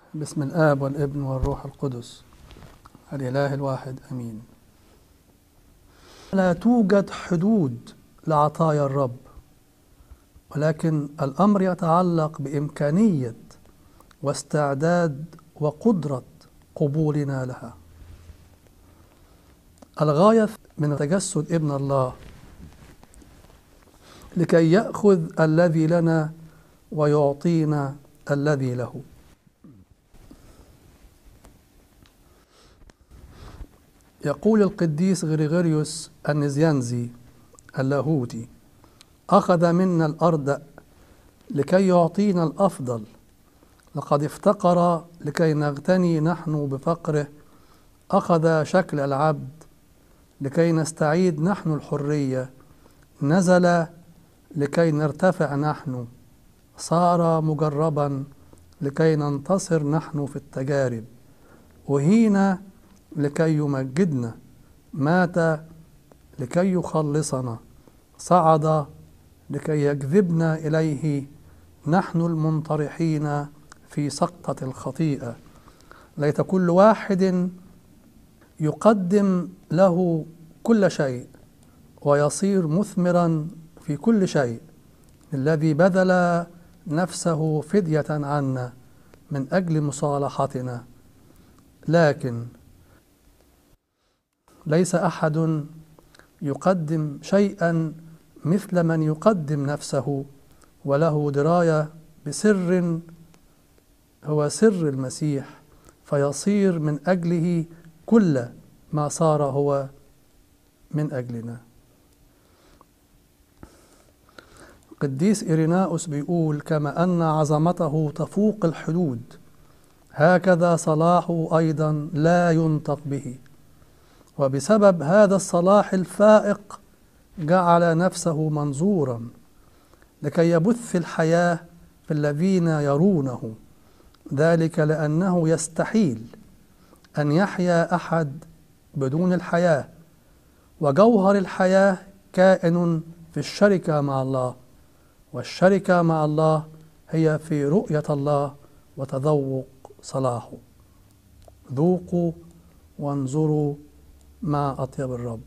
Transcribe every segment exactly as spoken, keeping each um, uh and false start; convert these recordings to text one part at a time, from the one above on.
بسم الآب والابن والروح القدس الإله الواحد أمين. لا توجد حدود لعطايا الرب، ولكن الأمر يتعلق بإمكانية واستعداد وقدرة قبولنا لها. الغاية من تجسد ابن الله لكي يأخذ الذي لنا ويعطينا الذي له. يقول القديس غريغوريوس النزيانزي اللاهوتي: أخذ منا الأرض لكي يعطينا الأفضل، لقد افتقر لكي نغتني نحن بفقره، أخذ شكل العبد لكي نستعيد نحن الحرية، نزل لكي نرتفع نحن، صار مجربا لكي ننتصر نحن في التجارب، أهين لكي يمجدنا، مات لكي يخلصنا، صعد لكي يجذبنا إليه، نحن المنطرحين في سقطة الخطيئة. ليت كل واحد يقدم له كل شيء ويصير مثمرا في كل شيء، الذي بذل نفسه فدية عنا من أجل مصالحتنا. لكن ليس أحد يقدم شيئا مثل من يقدم نفسه وله دراية بسر هو سر المسيح، فيصير من أجله كل ما صار هو من أجلنا. قديس إيريناؤوس بيقول: كما أن عظمته تفوق الحدود، هكذا صلاحه أيضا لا ينطق به، وبسبب هذا الصلاح الفائق جعل نفسه منظورا لكي يبث الحياة في الذين يرونه، ذلك لأنه يستحيل أن يحيا أحد بدون الحياة، وجوهر الحياة كائن في الشركة مع الله، والشركة مع الله هي في رؤية الله وتذوق صلاحه. ذوقوا وانظروا مع أطيب الرب.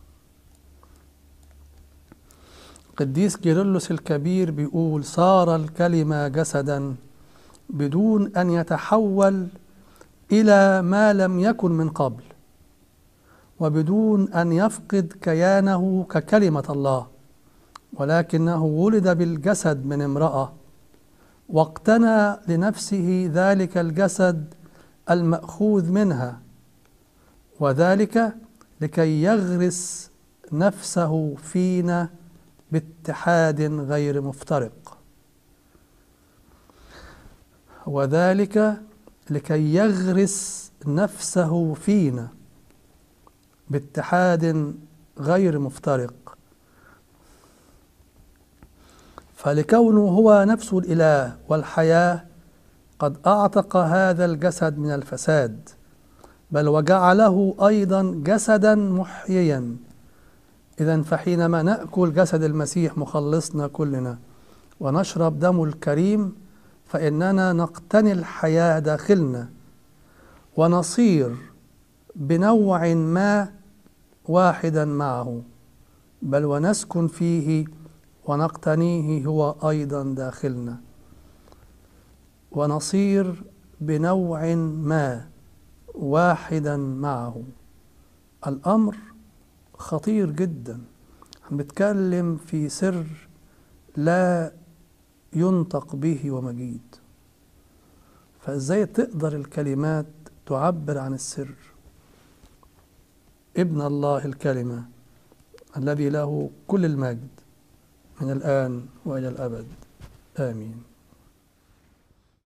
قديس كيرلس الكبير بيقول: صار الكلمة جسدا بدون أن يتحول إلى ما لم يكن من قبل، وبدون أن يفقد كيانه ككلمة الله، ولكنه ولد بالجسد من امرأة، واقتنى لنفسه ذلك الجسد المأخوذ منها، وذلك لكي يغرس نفسه فينا باتحاد غير مفترق، وذلك لكي يغرس نفسه فينا باتحاد غير مفترق. فلكونه هو نفس الإله والحياة قد أعتق هذا الجسد من الفساد، بل وجعله أيضا جسدا محييا. إذن فحينما نأكل جسد المسيح مخلصنا كلنا ونشرب دمه الكريم، فإننا نقتني الحياة داخلنا، ونصير بنوع ما واحدا معه، بل ونسكن فيه ونقتنيه هو أيضا داخلنا، ونصير بنوع ما واحدا معه. الأمر خطير جدا، بنتكلم في سر لا ينطق به ومجيد. فإزاي تقدر الكلمات تعبر عن السر؟ ابن الله الكلمة الذي له كل المجد من الآن وإلى الأبد، آمين.